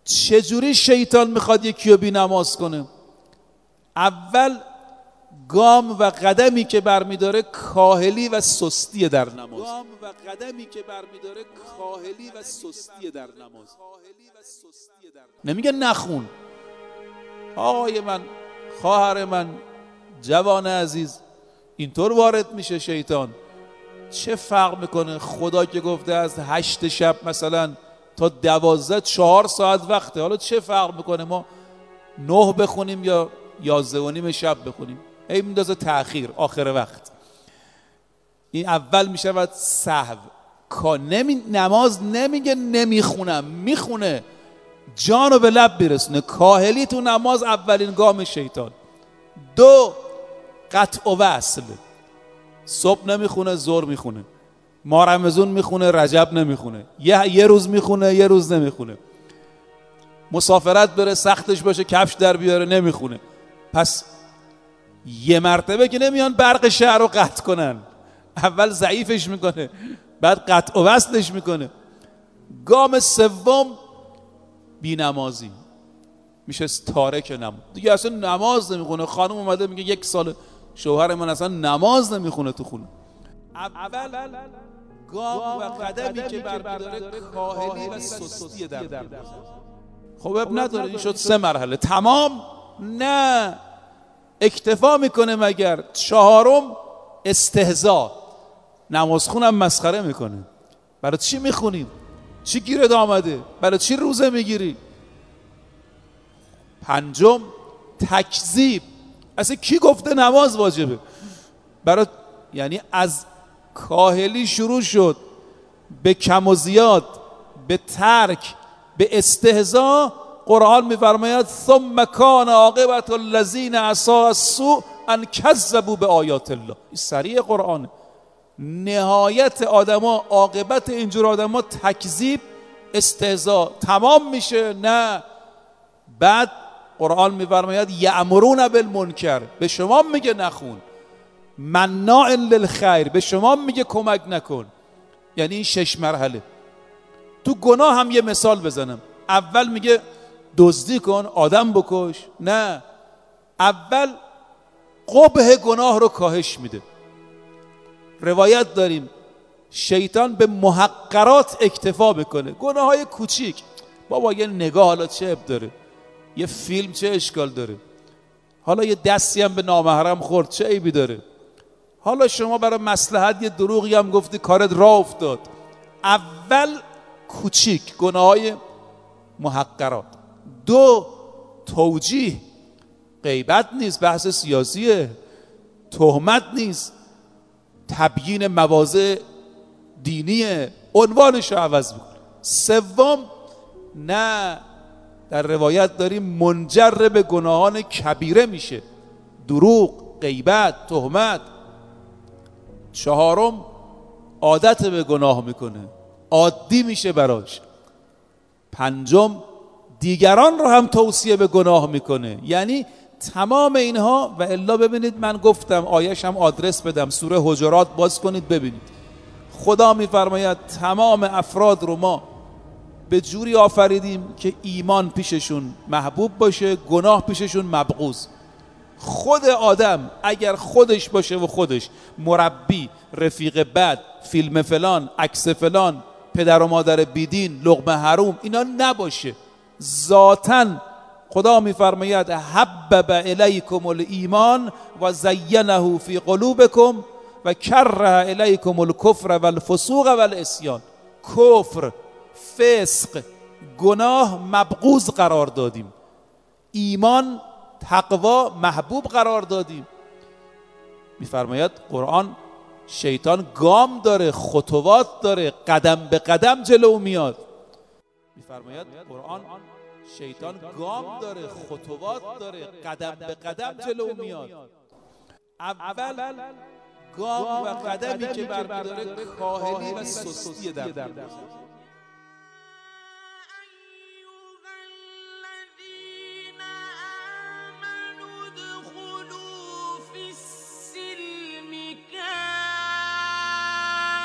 چجوری شیطان میخواد یکی رو بی نماز کنه؟ اول گام و قدمی که برمیداره کاهلی و سستی در نماز. گام و قدمی که برمیداره کاهلی و سستی در نماز. نمیگه نخون. آقای من، خواهر من، جوان عزیز، اینطور وارد میشه شیطان. چه فرق میکنه؟ خدا که گفته از 8 شب مثلا تا 12 4 ساعت وقته. حالا چه فرق میکنه ما 9 بخونیم یا 11:30 شب بخونیم؟ هی میندازه تأخیر، آخر وقت. این اول میشود سهو. نماز نمیگه نمیخونم، میخونه، جانو به لب برسونه. کاهلی تو نماز اولین گام شیطان. 2 قطع و وصل. صبح نمیخونه، ظهر میخونه، ما رمضان میخونه، رجب نمیخونه، یه روز میخونه، یه روز نمیخونه، مسافرت بره سختش باشه کفش در بیاره نمیخونه. پس یه مرتبه که نمیان برق شهر رو قطع کنن، اول ضعیفش میکنه، بعد قطع و وصلش میکنه. گام سوم بی نمازی میشه تارک نماز، دیگه اصلا نماز نمیخونه. خانم اومده میگه 1 سال شوهر من اصلا نماز نمیخونه تو خونه. اول گام و قدمی که برمیداره کاهلی و سستی در نماز. خب اب نداره، این شد 3 مرحله. تمام؟ نه، اکتفا میکنه. مگر 4م استهزا. نماز خونم مسخره میکنه. برای چی میخونیم؟ چی گیرت آمده؟ برای چی روزه میگیری؟ 5م تکذیب. اصلا کی گفته نماز واجبه؟ یعنی از کاهلی شروع شد، به کم و زیاد، به ترک، به استهزا. قرآن میفرماید ثم کان عاقبت الذین عصوا السوء ان کذبوا بآیات الله. این صریح قرآنه. نهایت آدما، عاقبت اینجور آدما تکذیب، استهزا. تمام میشه؟ نه. بعد قرآن میفرماید یأمرون بالمنکر، به شما میگه نخون. مناع للخیر، به شما میگه کمک نکن. یعنی این 6 مرحله. تو گناه هم یه مثال بزنم. اول میگه دزدی کن، آدم بکش. نه، اول قبح گناه رو کاهش میده. روایت داریم شیطان به محقرات اکتفا بکنه. گناه های کوچیک، بابا یه نگاه حالا چه اب داره، یه فیلم چه اشکال داره، حالا یه دستی هم به نامحرم خورد چه عیبی داره، حالا شما برای مصلحت یه دروغی هم گفتی کارت راه افتاد. اول کوچیک، گناه های محقرات. 2 توجیه. غیبت نیست، بحث سیاسیه. تهمت نیست، تبیین مواضع دینیه. عنوانش رو عوض میکنه. 3 نه، در روایت داریم منجر به گناهان کبیره میشه. دروغ، غیبت، تهمت. 4 عادت به گناه میکنه، عادی میشه براش. 5 دیگران رو هم توصیه به گناه میکنه. یعنی تمام اینها. و الا ببینید، من گفتم آیش هم آدرس بدم، سوره حجرات باز کنید ببینید. خدا میفرماید تمام افراد رو ما به جوری آفریدیم که ایمان پیششون محبوب باشه، گناه پیششون مبغوض. خود آدم اگر خودش باشه و خودش مربی، رفیق بد، فیلم فلان، عکس فلان، پدر و مادر بیدین، لقمه حروم، اینا نباشه، ذاتاً خدا میفرماید حبب الیکم الایمان و زینه فی قلوبکم و کره الیکم الکفر و الفسوق و العصیان. کفر، فسق، گناه مبغوض قرار دادیم، ایمان، تقوا محبوب قرار دادیم. میفرماید قرآن شیطان گام داره، خطوات داره، قدم به قدم جلو میاد. میفرماید قرآن شیطان گام داره، خطوات داره، قدم به قدم جلو میاد. اول گام و قدمی که برمیداره کاهلی و سستی در نماز.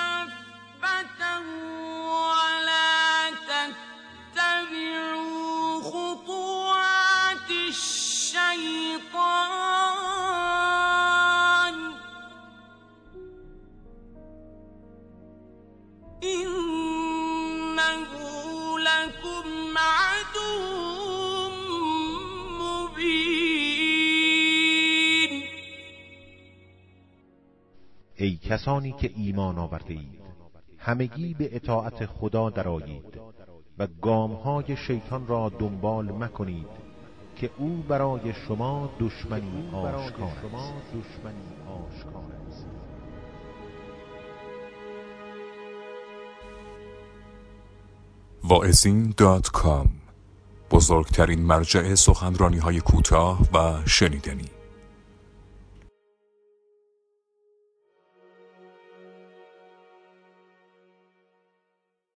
ولا تتبعوا لكم عدو مبین. ای کسانی که ایمان آورده اید، همگی به اطاعت خدا درآیید و گامهای شیطان را دنبال مکنید که او برای شما دشمنی آشکار است. واعظین.com، بزرگترین مرجع سخنرانی‌های کوتاه و شنیدنی.